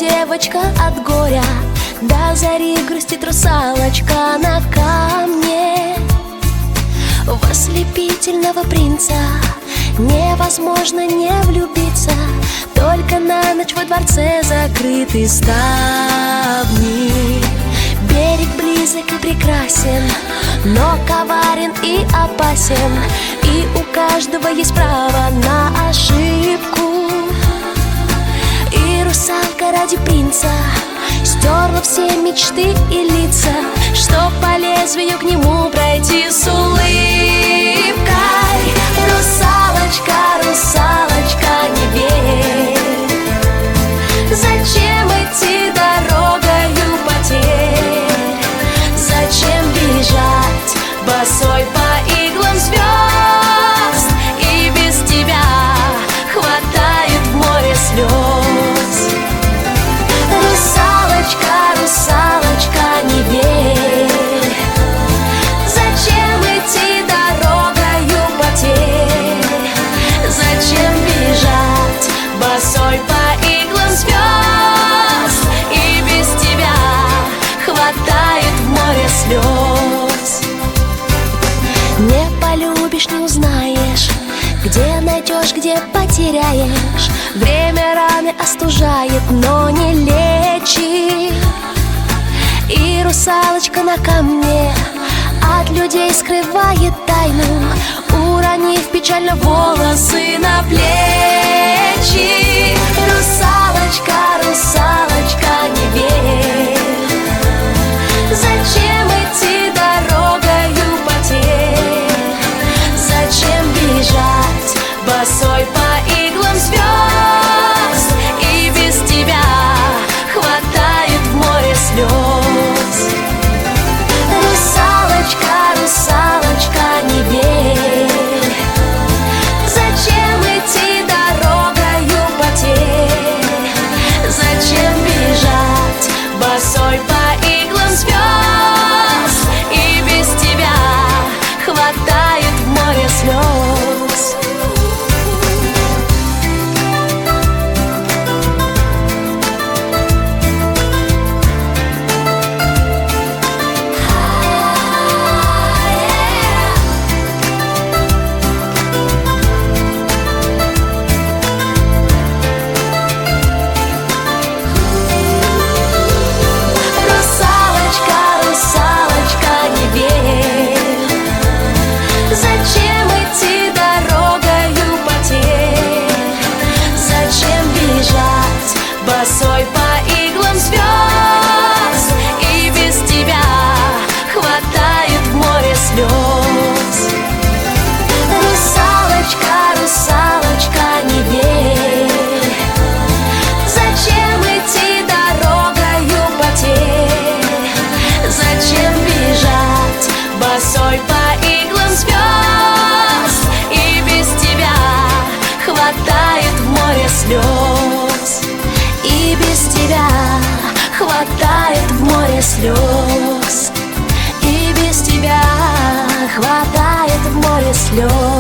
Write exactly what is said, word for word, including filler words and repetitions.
девочка от горя, до зари грустит русалочка на камне. В ослепительного принца невозможно не влюбиться, только на ночь во дворце закрыты ставни. Берег близок и прекрасен, но коварен и опасен, и у каждого есть право на ошибку. И русалка ради принца стерла все мечты и лица, чтоб по лезвию к нему пройти с улыбкой. Русалочка, русалочка, не верь, зачем идти дорогою потерь? Зачем бежать босой по иглам звезд? И без тебя хватает в море слез. Русалочка, русалочка, не верь, зачем идти дорогою потерь? Зачем бежать босой по иглам звезд? И без тебя хватает в море слез. Не полюбишь, не узнаешь, где найдешь, где потеряешь. Время раны остужает, но не лечит. И русалочка на камне от людей скрывает тайну, уронив печально волосы на плечи. Русалочка, русалочка, не верь, зачем идти дорогою потерь? Зачем бежать босой по иглам звезд? И без тебя хватает в море слез. Русалочка, русалочка, не верь, зачем идти дорогою потерь? Зачем бежать босой по иглам звезд? И без тебя хватает в море слез. Зачем идти дорогою потерь? Зачем бежать босой по иглам звезд? И без тебя хватает в море слез. Русалочка, русалочка, не верь, зачем идти дорогою потерь? Зачем бежать босой по иглам звезд? И без тебя хватает в море слез. И без тебя хватает в море слез. И без тебя хватает в море слез.